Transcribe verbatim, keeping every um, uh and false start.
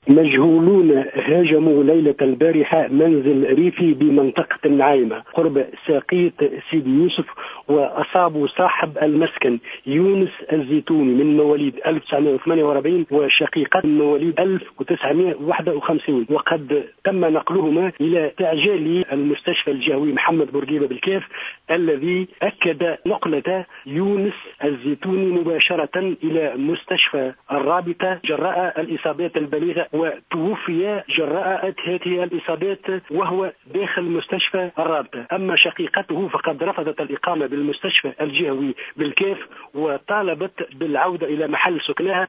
مجهولون هاجموا ليلة البارحة منزل ريفي بمنطقة النعيمة قرب ساقية سيدي يوسف، وأصابوا صاحب المسكن يونس الزيتوني من مواليد ألف وتسعمائة وثمانية وأربعين وشقيقته من مواليد ألف وتسعمائة وواحد وخمسين، وقد تم نقلهما إلى تعجيل المستشفى الجهوي محمد بورقيبة بالكيف، الذي أكد نقلة يونس الزيتوني مباشرة إلى مستشفى الرابطة جراء الإصابات البليغة، وتوفي جراء هذه الإصابات وهو داخل مستشفى الرابطة. أما شقيقته فقد رفضت الإقامة بالمستشفى الجهوي بالكيف وطالبت بالعودة إلى محل سكنها.